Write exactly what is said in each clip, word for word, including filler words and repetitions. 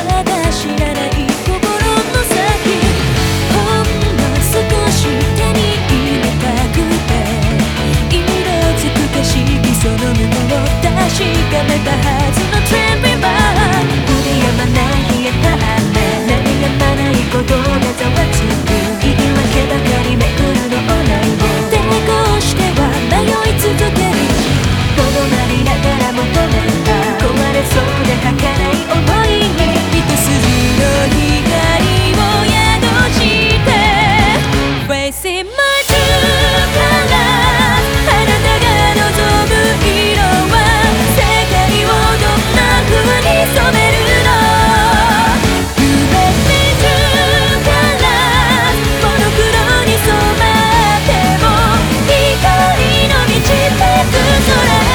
だ知らない心の先、ほんの少し手に入れたくて色づく景色そのものを確かめたはずのトレンディーバー、降りやまない冷えた雨、鳴りやまない鼓動がざわつく、言い訳ばかりめくるのをないを抵抗しては迷い続ける、とどまりながら求めた壊れそうで儚い想いに一筋の光を宿して Facing my true colors、 あなたが望む色は世界をどんな風に染めるの、夢見るからモノクロに染まっても光の導く空、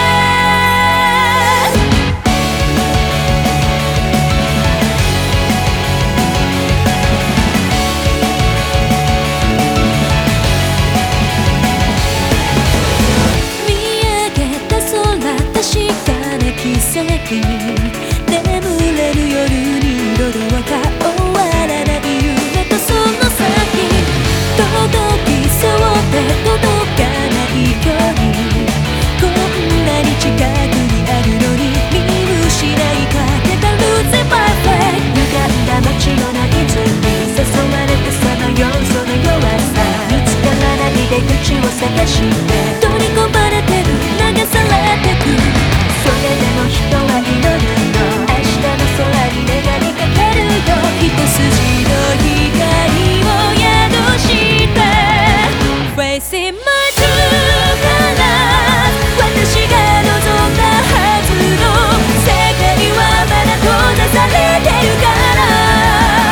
奇跡眠れる夜に彩は変わらない夢とその先、届きそうで届かない距離、こんなに近くにあるのに見失いかけた Losing my way、 歪んだ街のない図に誘われてさまようその弱さ、見つからない出口を探して取り込まれてる流されてく、それでも人は祈るの、明日の空に願いかけるよ、一筋の光を宿して Facing my true colors、 私が望んだはずの世界はまだ閉ざされてるから、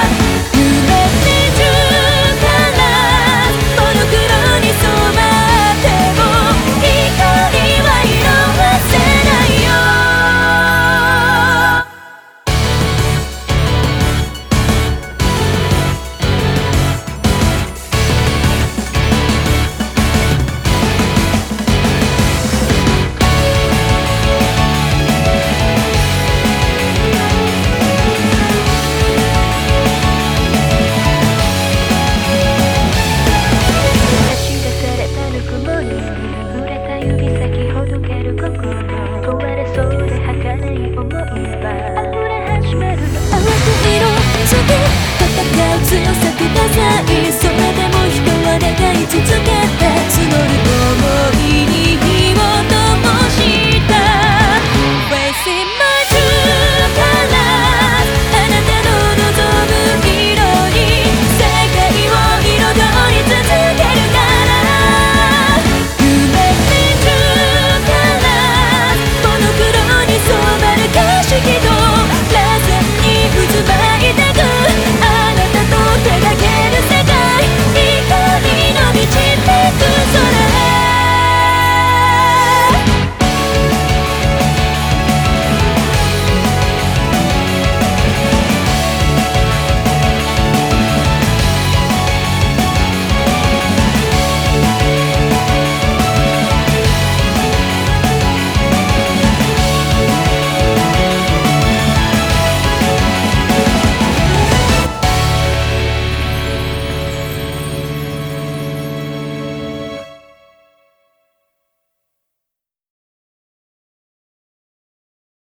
夢見るからモノクロに染まっても光は色あせないよ、強さください、それでも人は願い続け